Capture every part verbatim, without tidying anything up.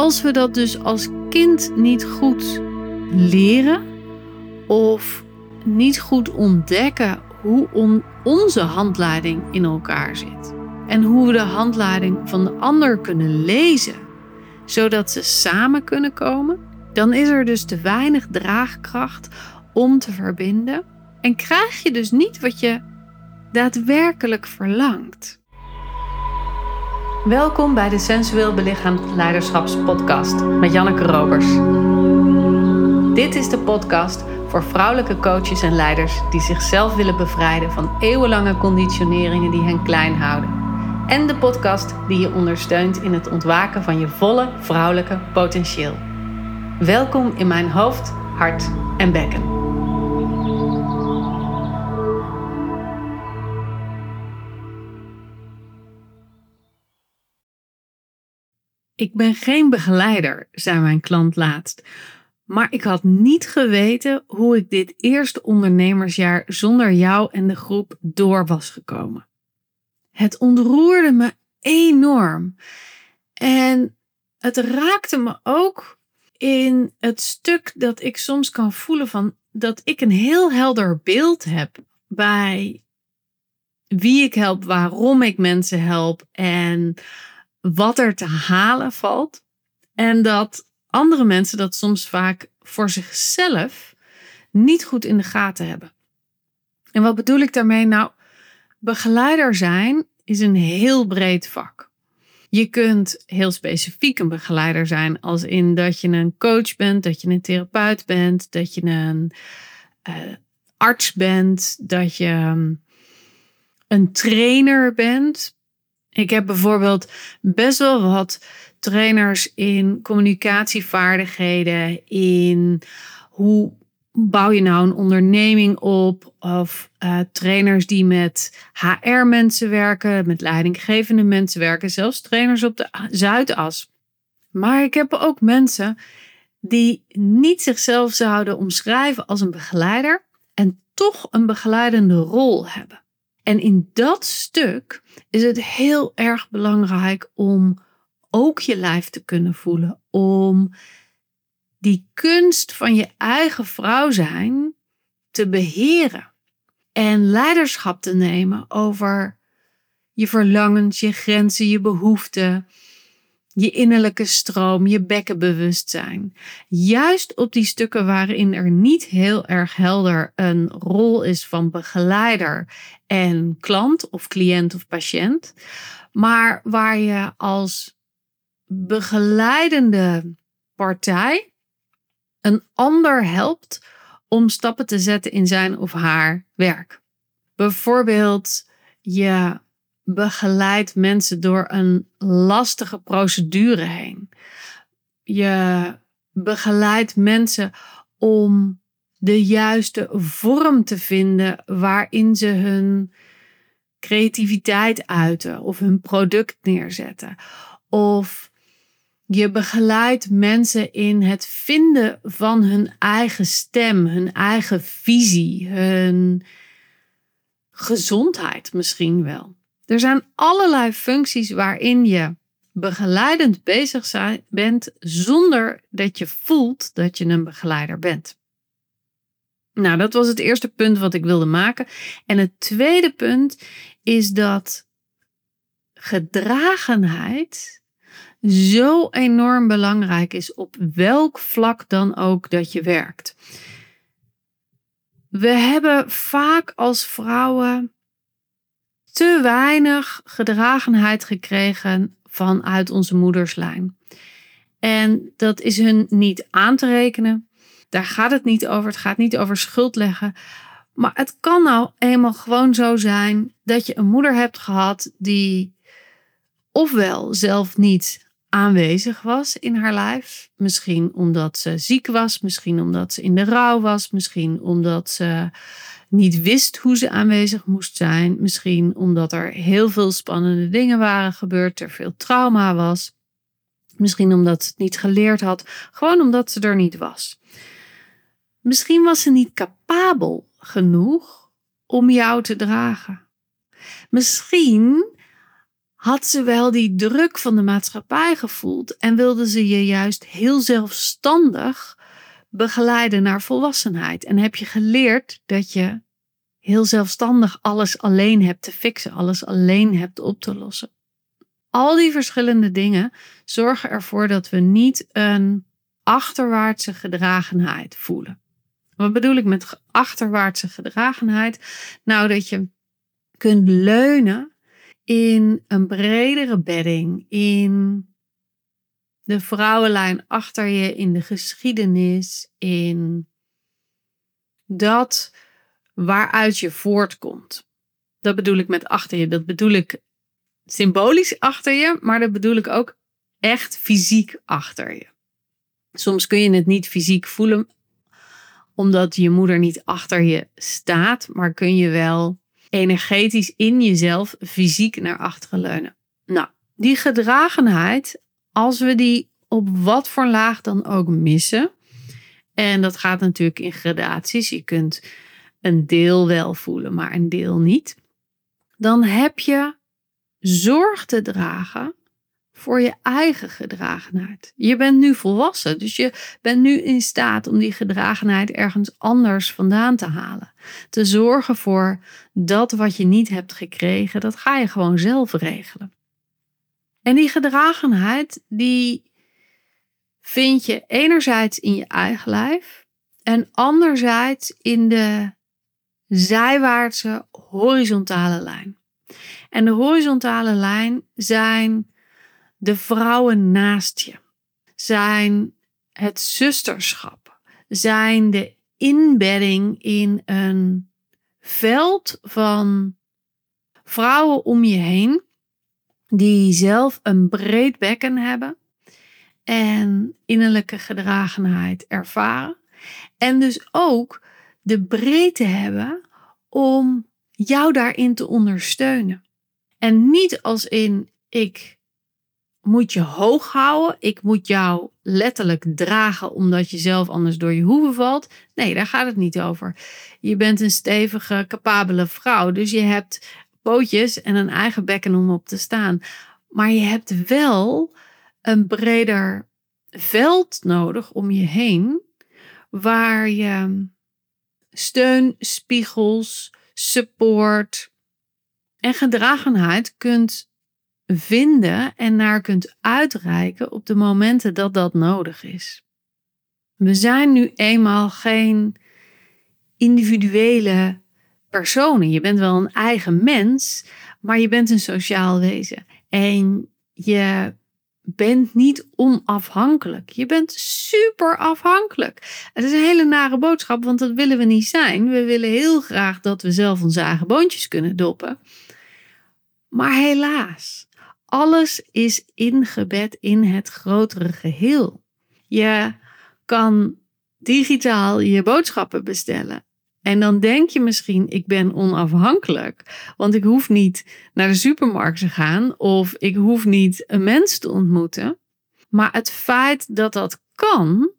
als we dat dus als kind niet goed leren of niet goed ontdekken hoe on- onze handleiding in elkaar zit en hoe we de handleiding van de ander kunnen lezen, zodat ze samen kunnen komen, dan is er dus te weinig draagkracht om te verbinden en krijg je dus niet wat je daadwerkelijk verlangt. Welkom bij de Sensueel Belichaamd Leiderschapspodcast met Janneke Robers. Dit is de podcast voor vrouwelijke coaches en leiders die zichzelf willen bevrijden van eeuwenlange conditioneringen die hen klein houden. En de podcast die je ondersteunt in het ontwaken van je volle vrouwelijke potentieel. Welkom in mijn hoofd, hart en bekken. Ik ben geen begeleider, zei mijn klant laatst. Maar ik had niet geweten hoe ik dit eerste ondernemersjaar zonder jou en de groep door was gekomen. Het ontroerde me enorm. En het raakte me ook in het stuk dat ik soms kan voelen van dat ik een heel helder beeld heb bij wie ik help, waarom ik mensen help en wat er te halen valt. En dat andere mensen dat soms vaak voor zichzelf niet goed in de gaten hebben. En wat bedoel ik daarmee? Nou, begeleider zijn is een heel breed vak. Je kunt heel specifiek een begeleider zijn, als in dat je een coach bent, dat je een therapeut bent, dat je een uh, arts bent, dat je um, een trainer bent. Ik heb bijvoorbeeld best wel wat trainers in communicatievaardigheden, in hoe bouw je nou een onderneming op, of uh, trainers die met H R-mensen werken, met leidinggevende mensen werken, zelfs trainers op de Zuidas. Maar ik heb ook mensen die niet zichzelf zouden omschrijven als een begeleider en toch een begeleidende rol hebben. En in dat stuk is het heel erg belangrijk om ook je lijf te kunnen voelen. Om die kunst van je eigen vrouw zijn te beheren. En leiderschap te nemen over je verlangens, je grenzen, je behoeften. Je innerlijke stroom, je bekkenbewustzijn. Juist op die stukken waarin er niet heel erg helder een rol is van begeleider en klant of cliënt of patiënt. Maar waar je als begeleidende partij een ander helpt om stappen te zetten in zijn of haar werk. Bijvoorbeeld je begeleidt mensen door een lastige procedure heen. Je begeleidt mensen om de juiste vorm te vinden waarin ze hun creativiteit uiten of hun product neerzetten. Of je begeleidt mensen in het vinden van hun eigen stem, hun eigen visie, hun gezondheid misschien wel. Er zijn allerlei functies waarin je begeleidend bezig zijn, bent zonder dat je voelt dat je een begeleider bent. Nou, dat was het eerste punt wat ik wilde maken. En het tweede punt is dat gedragenheid zo enorm belangrijk is op welk vlak dan ook dat je werkt. We hebben vaak als vrouwen te weinig gedragenheid gekregen vanuit onze moederslijn. En dat is hun niet aan te rekenen. Daar gaat het niet over. Het gaat niet over schuld leggen. Maar het kan nou eenmaal gewoon zo zijn dat je een moeder hebt gehad die ofwel zelf niet aanwezig was in haar lijf. Misschien omdat ze ziek was. Misschien omdat ze in de rouw was. Misschien omdat ze niet wist hoe ze aanwezig moest zijn. Misschien omdat er heel veel spannende dingen waren gebeurd. Er veel trauma was. Misschien omdat ze het niet geleerd had. Gewoon omdat ze er niet was. Misschien was ze niet capabel genoeg om jou te dragen. Misschien had ze wel die druk van de maatschappij gevoeld en wilde ze je juist heel zelfstandig begeleiden naar volwassenheid. En heb je geleerd dat je heel zelfstandig alles alleen hebt te fixen, alles alleen hebt op te lossen. Al die verschillende dingen zorgen ervoor dat we niet een achterwaartse gedragenheid voelen. Wat bedoel ik met achterwaartse gedragenheid? Nou, dat je kunt leunen in een bredere bedding, in de vrouwenlijn achter je, in de geschiedenis, in dat waaruit je voortkomt. Dat bedoel ik met achter je. Dat bedoel ik symbolisch achter je, maar dat bedoel ik ook echt fysiek achter je. Soms kun je het niet fysiek voelen, omdat je moeder niet achter je staat, maar kun je wel energetisch in jezelf fysiek naar achteren leunen. Nou, die gedragenheid, als we die op wat voor laag dan ook missen, en dat gaat natuurlijk in gradaties, je kunt een deel wel voelen, maar een deel niet, dan heb je zorg te dragen voor je eigen gedragenheid. Je bent nu volwassen, dus je bent nu in staat om die gedragenheid ergens anders vandaan te halen. Te zorgen voor dat wat je niet hebt gekregen, dat ga je gewoon zelf regelen. En die gedragenheid, die vind je enerzijds in je eigen lijf en anderzijds in de zijwaartse horizontale lijn. En de horizontale lijn zijn de vrouwen naast je, zijn het zusterschap, zijn de inbedding in een veld van vrouwen om je heen die zelf een breed bekken hebben en innerlijke gedragenheid ervaren. En dus ook de breedte hebben om jou daarin te ondersteunen. En niet als in ik moet je hoog houden, ik moet jou letterlijk dragen omdat je zelf anders door je hoeven valt. Nee, daar gaat het niet over. Je bent een stevige, capabele vrouw, dus je hebt pootjes en een eigen bekken om op te staan. Maar je hebt wel een breder veld nodig om je heen, waar je steun, spiegels, support en gedragenheid kunt vinden en naar kunt uitreiken op de momenten dat dat nodig is. We zijn nu eenmaal geen individuele personen. Je bent wel een eigen mens, maar je bent een sociaal wezen. En je bent niet onafhankelijk. Je bent super afhankelijk. Het is een hele nare boodschap, want dat willen we niet zijn. We willen heel graag dat we zelf onze eigen boontjes kunnen doppen. Maar helaas, alles is ingebed in het grotere geheel. Je kan digitaal je boodschappen bestellen. En dan denk je misschien, ik ben onafhankelijk. Want ik hoef niet naar de supermarkt te gaan. Of ik hoef niet een mens te ontmoeten. Maar het feit dat dat kan,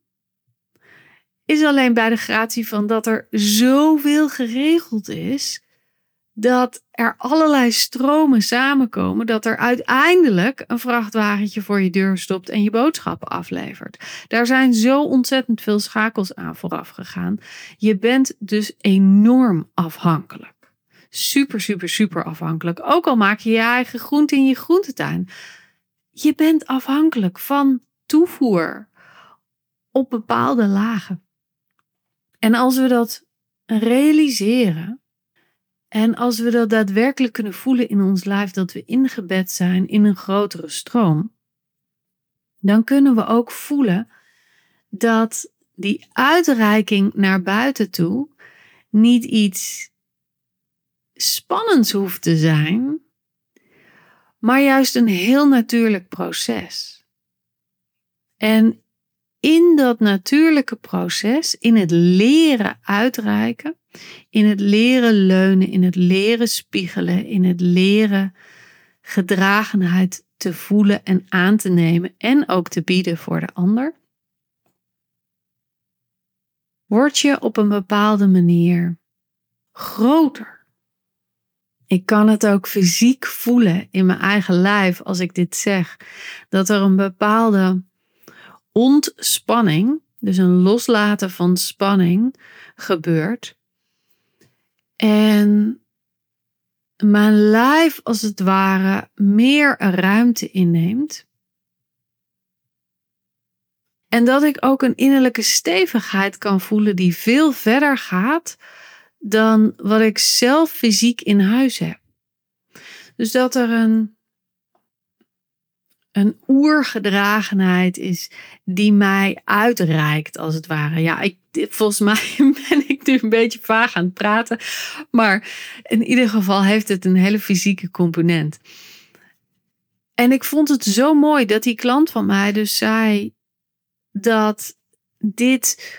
is alleen bij de gratie van dat er zoveel geregeld is, dat er allerlei stromen samenkomen, dat er uiteindelijk een vrachtwagentje voor je deur stopt en je boodschappen aflevert. Daar zijn zo ontzettend veel schakels aan vooraf gegaan. Je bent dus enorm afhankelijk. Super, super, super afhankelijk. Ook al maak je je eigen groente in je groentetuin. Je bent afhankelijk van toevoer op bepaalde lagen. En als we dat realiseren, en als we dat daadwerkelijk kunnen voelen in ons lijf, dat we ingebed zijn in een grotere stroom, dan kunnen we ook voelen dat die uitreiking naar buiten toe niet iets spannends hoeft te zijn, maar juist een heel natuurlijk proces. En in dat natuurlijke proces, in het leren uitreiken, in het leren leunen, in het leren spiegelen, in het leren gedragenheid te voelen en aan te nemen en ook te bieden voor de ander, word je op een bepaalde manier groter. Ik kan het ook fysiek voelen in mijn eigen lijf als ik dit zeg. Dat er een bepaalde ontspanning, dus een loslaten van spanning, gebeurt. En mijn lijf als het ware meer ruimte inneemt. En dat ik ook een innerlijke stevigheid kan voelen die veel verder gaat dan wat ik zelf fysiek in huis heb. Dus dat er een, een oergedragenheid is die mij uitreikt als het ware. Ja, ik, volgens mij ben ik nu een beetje vaag aan het praten. Maar in ieder geval heeft het een hele fysieke component. En ik vond het zo mooi dat die klant van mij dus zei dat dit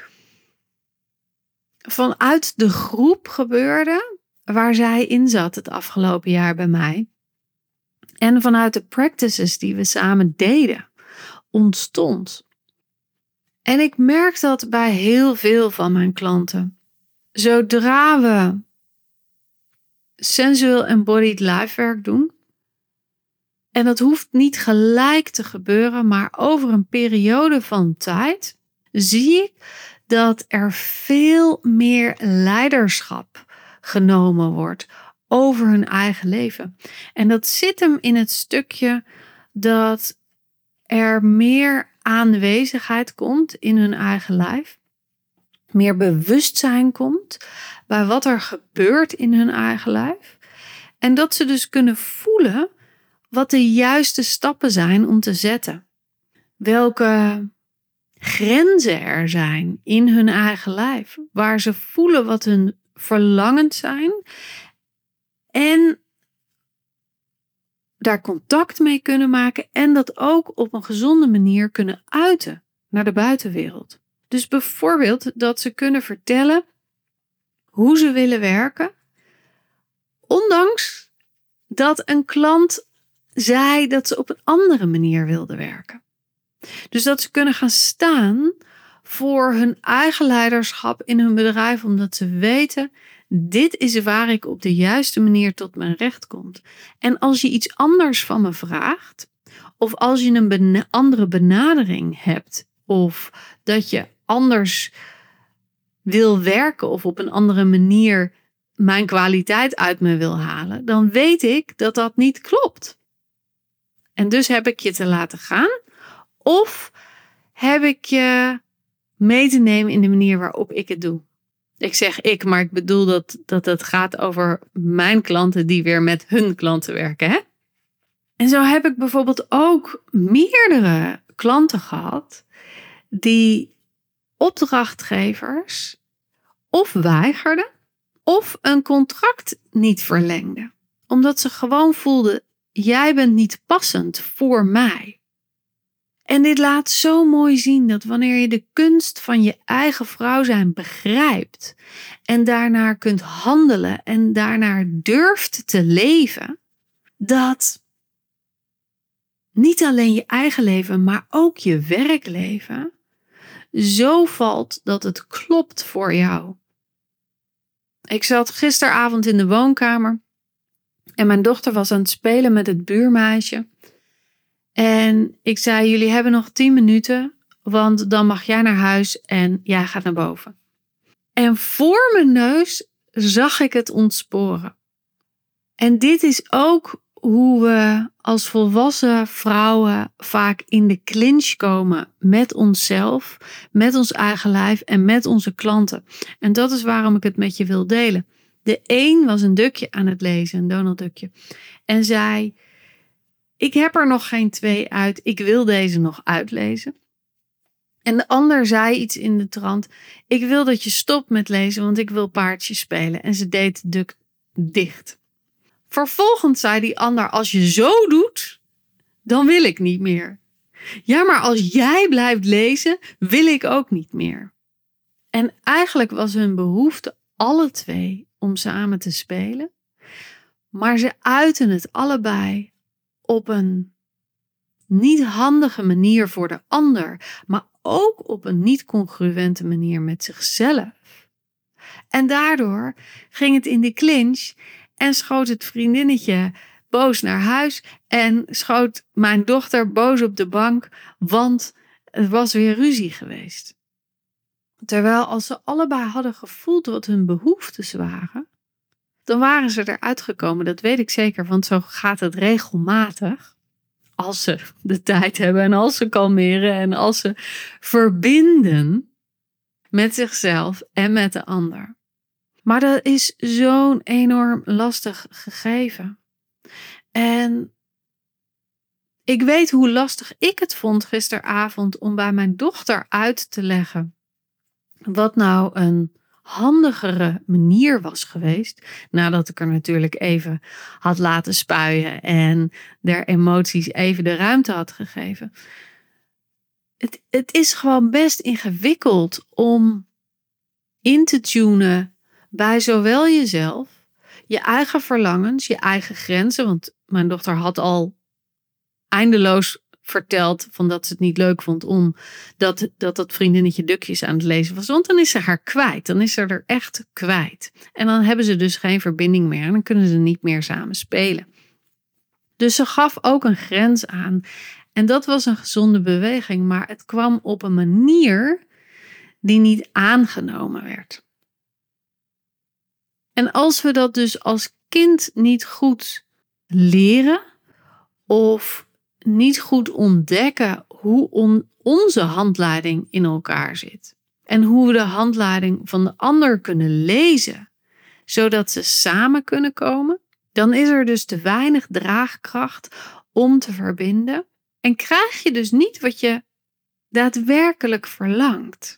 vanuit de groep gebeurde waar zij in zat het afgelopen jaar bij mij. En vanuit de practices die we samen deden ontstond. En ik merk dat bij heel veel van mijn klanten. Zodra we sensueel embodied lifewerk doen. En dat hoeft niet gelijk te gebeuren, maar over een periode van tijd zie ik dat er veel meer leiderschap genomen wordt over hun eigen leven. En dat zit hem in het stukje dat er meer aanwezigheid komt in hun eigen lijf. Meer bewustzijn komt bij wat er gebeurt in hun eigen lijf. En dat ze dus kunnen voelen wat de juiste stappen zijn om te zetten. Welke grenzen er zijn in hun eigen lijf. Waar ze voelen wat hun verlangens zijn. En daar contact mee kunnen maken. En dat ook op een gezonde manier kunnen uiten naar de buitenwereld. Dus bijvoorbeeld dat ze kunnen vertellen hoe ze willen werken. Ondanks dat een klant zei dat ze op een andere manier wilde werken. Dus dat ze kunnen gaan staan voor hun eigen leiderschap in hun bedrijf. Omdat ze weten, dit is waar ik op de juiste manier tot mijn recht kom. En als je iets anders van me vraagt. Of als je een bena- andere benadering hebt. Of dat je anders wil werken. Of op een andere manier mijn kwaliteit uit me wil halen. Dan weet ik dat dat niet klopt. En dus heb ik je te laten gaan. Of heb ik je mee te nemen in de manier waarop ik het doe. Ik zeg ik, maar ik bedoel dat dat het gaat over mijn klanten die weer met hun klanten werken. Hè? En zo heb ik bijvoorbeeld ook meerdere klanten gehad die opdrachtgevers of weigerden of een contract niet verlengden. Omdat ze gewoon voelden, jij bent niet passend voor mij. En dit laat zo mooi zien dat wanneer je de kunst van je eigen vrouw zijn begrijpt en daarnaar kunt handelen en daarnaar durft te leven, dat niet alleen je eigen leven, maar ook je werkleven zo valt dat het klopt voor jou. Ik zat gisteravond in de woonkamer en mijn dochter was aan het spelen met het buurmeisje. En ik zei, jullie hebben nog tien minuten, want dan mag jij naar huis en jij gaat naar boven. En voor mijn neus zag ik het ontsporen. En dit is ook hoe we als volwassen vrouwen vaak in de clinch komen met onszelf, met ons eigen lijf en met onze klanten. En dat is waarom ik het met je wil delen. De een was een dukje aan het lezen, een Donald Duckje. En zei, ik heb er nog geen twee uit, ik wil deze nog uitlezen. En de ander zei iets in de trant, ik wil dat je stopt met lezen, want ik wil paardje spelen. En ze deed Duck dicht. Vervolgens zei die ander, als je zo doet, dan wil ik niet meer. Ja, maar als jij blijft lezen, wil ik ook niet meer. En eigenlijk was hun behoefte alle twee om samen te spelen. Maar ze uiten het allebei op een niet handige manier voor de ander, maar ook op een niet congruente manier met zichzelf. En daardoor ging het in de clinch En schoot het vriendinnetje boos naar huis. En schoot mijn dochter boos op de bank. Want het was weer ruzie geweest. Terwijl als ze allebei hadden gevoeld wat hun behoeftes waren. Dan waren ze eruit gekomen. Dat weet ik zeker. Want zo gaat het regelmatig. Als ze de tijd hebben. En als ze kalmeren. En als ze verbinden. Met zichzelf en met de ander. Maar dat is zo'n enorm lastig gegeven. En ik weet hoe lastig ik het vond gisteravond om bij mijn dochter uit te leggen wat nou een handigere manier was geweest. Nadat ik er natuurlijk even had laten spuien en der emoties even de ruimte had gegeven. Het, het is gewoon best ingewikkeld om in te tunen bij zowel jezelf, je eigen verlangens, je eigen grenzen. Want mijn dochter had al eindeloos verteld van dat ze het niet leuk vond om dat, dat dat vriendinnetje Dukjes aan het lezen was. Want dan is ze haar kwijt. Dan is ze er echt kwijt. En dan hebben ze dus geen verbinding meer. En dan kunnen ze niet meer samen spelen. Dus ze gaf ook een grens aan. En dat was een gezonde beweging. Maar het kwam op een manier die niet aangenomen werd. En als we dat dus als kind niet goed leren of niet goed ontdekken hoe on, onze handleiding in elkaar zit en hoe we de handleiding van de ander kunnen lezen, zodat ze samen kunnen komen, dan is er dus te weinig draagkracht om te verbinden en krijg je dus niet wat je daadwerkelijk verlangt.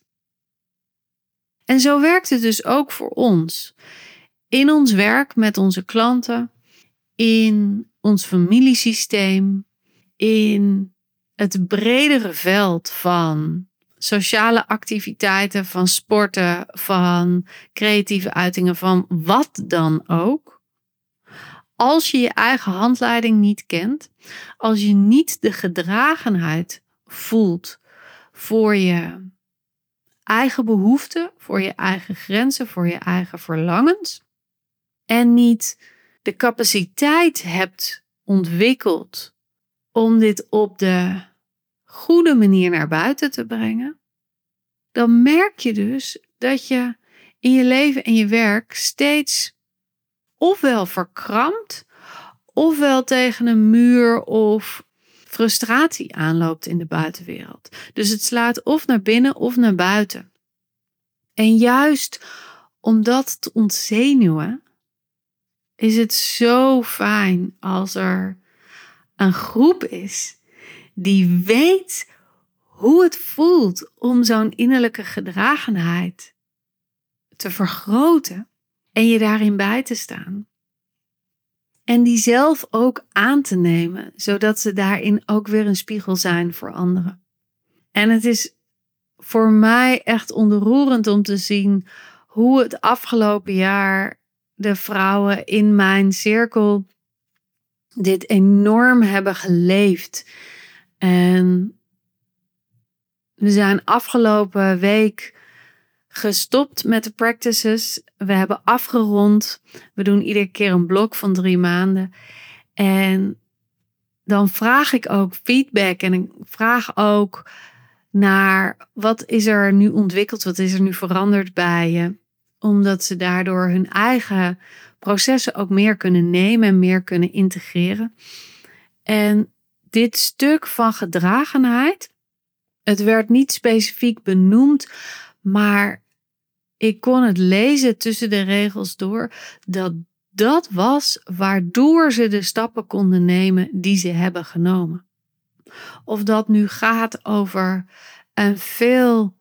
En zo werkt het dus ook voor ons. In ons werk met onze klanten, in ons familiesysteem, in het bredere veld van sociale activiteiten, van sporten, van creatieve uitingen, van wat dan ook. Als je je eigen handleiding niet kent, als je niet de gedragenheid voelt voor je eigen behoeften, voor je eigen grenzen, voor je eigen verlangens, en niet de capaciteit hebt ontwikkeld om dit op de goede manier naar buiten te brengen, dan merk je dus dat je in je leven en je werk steeds ofwel verkrampt, ofwel tegen een muur of frustratie aanloopt in de buitenwereld. Dus het slaat of naar binnen of naar buiten. En juist om dat te ontzenuwen, is het zo fijn als er een groep is die weet hoe het voelt om zo'n innerlijke gedragenheid te vergroten en je daarin bij te staan. En die zelf ook aan te nemen, zodat ze daarin ook weer een spiegel zijn voor anderen. En het is voor mij echt ontroerend om te zien hoe het afgelopen jaar de vrouwen in mijn cirkel dit enorm hebben geleefd. En we zijn afgelopen week gestopt met de practices. We hebben afgerond. We doen iedere keer een blok van drie maanden. En dan vraag ik ook feedback. En ik vraag ook naar wat is er nu ontwikkeld? Wat is er nu veranderd bij je? Omdat ze daardoor hun eigen processen ook meer kunnen nemen en meer kunnen integreren. En dit stuk van gedragenheid, het werd niet specifiek benoemd, maar ik kon het lezen tussen de regels door, dat dat was waardoor ze de stappen konden nemen die ze hebben genomen. Of dat nu gaat over een veel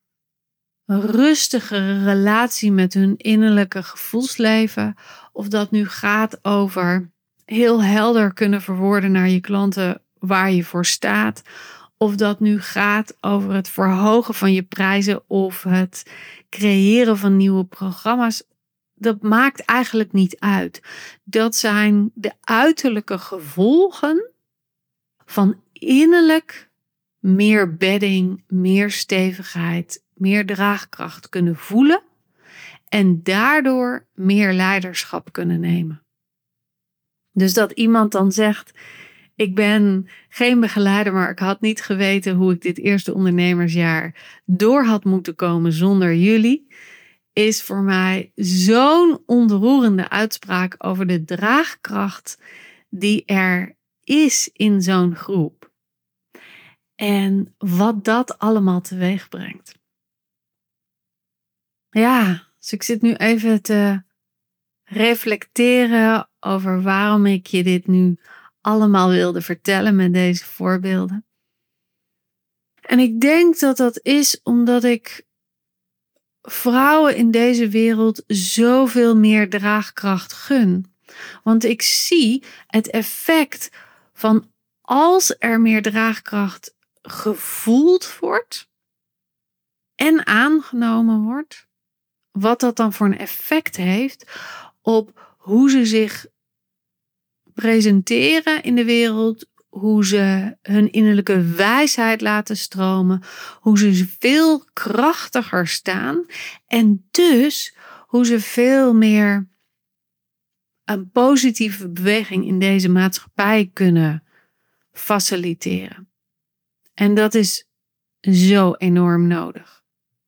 rustigere relatie met hun innerlijke gevoelsleven, of dat nu gaat over heel helder kunnen verwoorden naar je klanten waar je voor staat, of dat nu gaat over het verhogen van je prijzen of het creëren van nieuwe programma's. Dat maakt eigenlijk niet uit. Dat zijn de uiterlijke gevolgen van innerlijk meer bedding, meer stevigheid, meer draagkracht kunnen voelen en daardoor meer leiderschap kunnen nemen. Dus dat iemand dan zegt, ik ben geen begeleider, maar ik had niet geweten hoe ik dit eerste ondernemersjaar door had moeten komen zonder jullie, is voor mij zo'n ontroerende uitspraak over de draagkracht die er is in zo'n groep. En wat dat allemaal teweeg brengt. Ja, dus ik zit nu even te reflecteren over waarom ik je dit nu allemaal wilde vertellen met deze voorbeelden. En ik denk dat dat is omdat ik vrouwen in deze wereld zoveel meer draagkracht gun. Want ik zie het effect van als er meer draagkracht gevoeld wordt en aangenomen wordt, wat dat dan voor een effect heeft op hoe ze zich presenteren in de wereld, hoe ze hun innerlijke wijsheid laten stromen, hoe ze veel krachtiger staan en dus hoe ze veel meer een positieve beweging in deze maatschappij kunnen faciliteren. En dat is zo enorm nodig.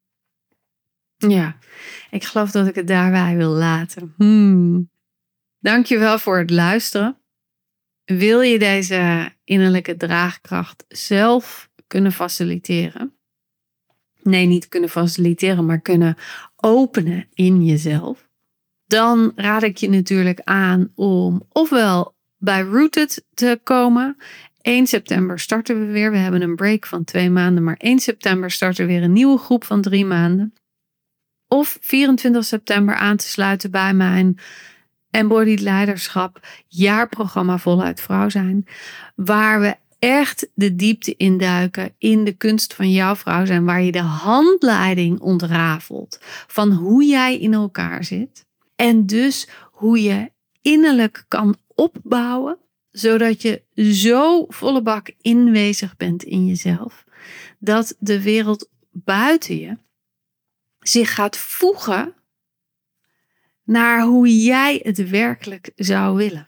Ja, ik geloof dat ik het daarbij wil laten. Hmm. Dankjewel voor het luisteren. Wil je deze innerlijke draagkracht zelf kunnen faciliteren? Nee, niet kunnen faciliteren, maar kunnen openen in jezelf. Dan raad ik je natuurlijk aan om ofwel bij Rooted te komen. één september starten we weer. We hebben een break van twee maanden, maar één september starten we weer een nieuwe groep van drie maanden. Of vierentwintig september aan te sluiten bij mijn Embodied Leiderschap jaarprogramma Voluit Vrouw zijn. Waar we echt de diepte induiken in de kunst van jouw vrouw zijn. Waar je de handleiding ontrafelt van hoe jij in elkaar zit. En dus hoe je innerlijk kan opbouwen. Zodat je zo volle bak inwezig bent in jezelf. Dat de wereld buiten je zich gaat voegen naar hoe jij het werkelijk zou willen.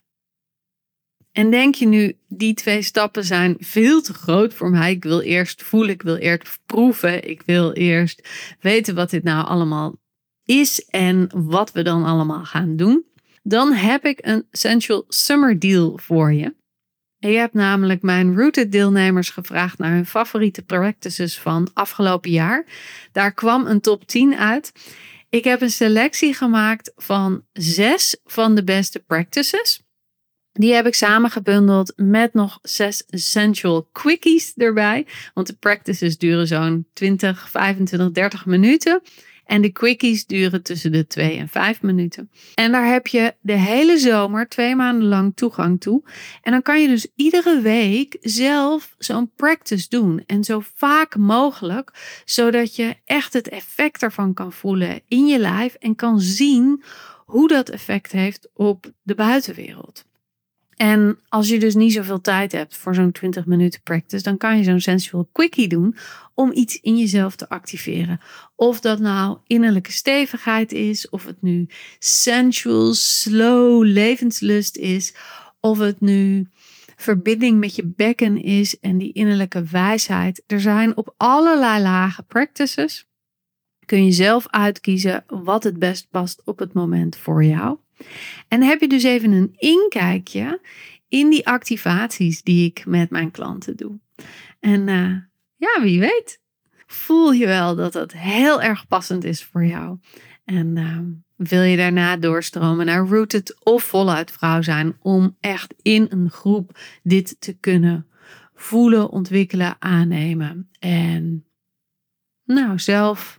En denk je nu, die twee stappen zijn veel te groot voor mij. Ik wil eerst voelen, ik wil eerst proeven. Ik wil eerst weten wat dit nou allemaal is en wat we dan allemaal gaan doen. Dan heb ik een Sensual Summer Deal voor je. Je hebt namelijk mijn Rooted deelnemers gevraagd naar hun favoriete practices van afgelopen jaar. Daar kwam een top tien uit. Ik heb een selectie gemaakt van zes van de beste practices. Die heb ik samengebundeld met nog zes essential quickies erbij. Want de practices duren zo'n twintig, vijfentwintig, dertig minuten. En de quickies duren tussen de twee en vijf minuten. En daar heb je de hele zomer twee maanden lang toegang toe. En dan kan je dus iedere week zelf zo'n practice doen. En zo vaak mogelijk. Zodat je echt het effect ervan kan voelen in je lijf. En kan zien hoe dat effect heeft op de buitenwereld. En als je dus niet zoveel tijd hebt voor zo'n twintig minuten practice, dan kan je zo'n sensual quickie doen om iets in jezelf te activeren. Of dat nou innerlijke stevigheid is, of het nu sensual, slow levenslust is, of het nu verbinding met je bekken is en die innerlijke wijsheid. Er zijn op allerlei lagen practices. Kun je zelf uitkiezen wat het best past op het moment voor jou. En heb je dus even een inkijkje in die activaties die ik met mijn klanten doe. En uh, ja, wie weet, voel je wel dat dat heel erg passend is voor jou. En uh, wil je daarna doorstromen naar Rooted of Voluit Vrouw zijn om echt in een groep dit te kunnen voelen, ontwikkelen, aannemen. En nou, zelf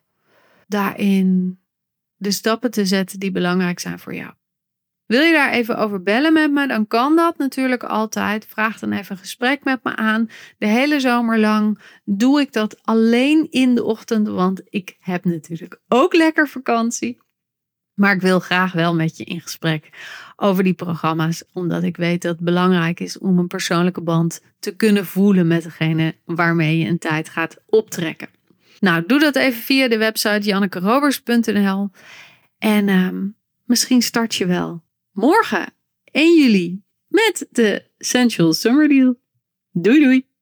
daarin de stappen te zetten die belangrijk zijn voor jou. Wil je daar even over bellen met me, dan kan dat natuurlijk altijd. Vraag dan even een gesprek met me aan. De hele zomer lang doe ik dat alleen in de ochtend, want ik heb natuurlijk ook lekker vakantie. Maar ik wil graag wel met je in gesprek over die programma's, omdat ik weet dat het belangrijk is om een persoonlijke band te kunnen voelen met degene waarmee je een tijd gaat optrekken. Nou, doe dat even via de website janneke roberts punt n l en uh, misschien start je wel morgen, één juli, met de Sensual Summer Deal. Doei doei!